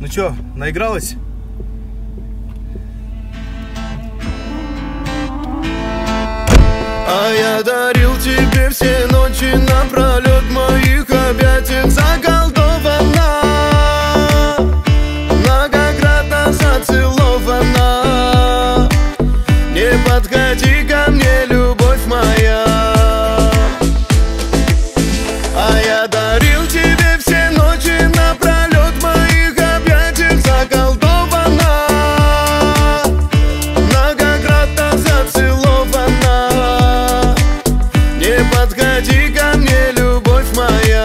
Ну чё, наигралась? А я дарил тебе все ночи напролёт, моих объятиях заколдована, многократно зацелована. Не подходи ко мне, любовь моя. А я дарил тебе все ночи напролёт, моих объятиях заколдована, многократно зацелована. Не подходи ко мне, любовь моя.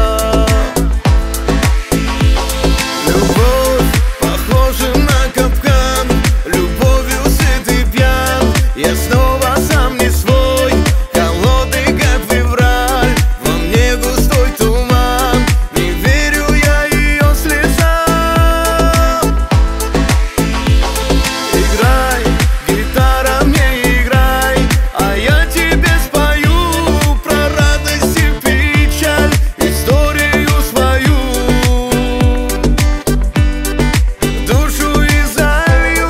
Любовь похожа на капкан, любовью сыт и пьян. Я снова сам не свой, холодный как февраль. Во мне густой туман, не верю я ее слезам. Играй, гитара, мне играй, а я тебе спою про радость и печаль, историю свою, душу изолью.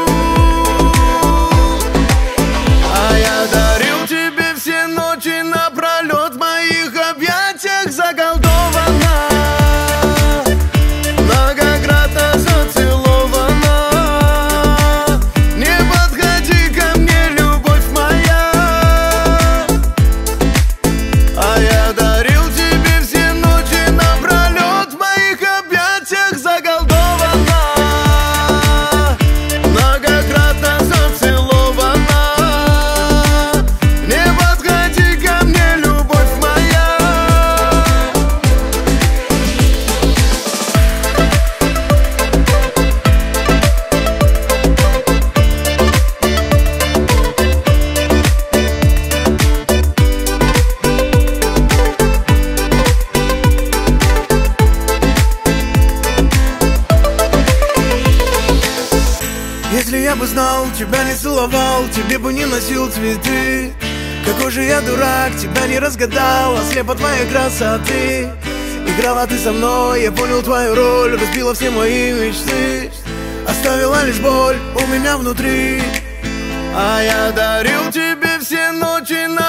А я дарил тебе все ночи напролёт, в моих объятиях заколдована, многократно зацелована. Не подходи ко мне, любовь моя. А я дарил тебе все ночи напролёт, в моих объятиях заколдована, многократно зацелована. Не подходи ко мне, любовь моя. Если я бы знал, тебя не целовал, тебе бы не носил цветы. Какой же я дурак, тебя не разгадал, ослеп от твоей красоты. Играла ты со мной, я понял твою роль, разбила все мои мечты, оставила лишь боль у меня внутри. А я дарил тебе все ночи на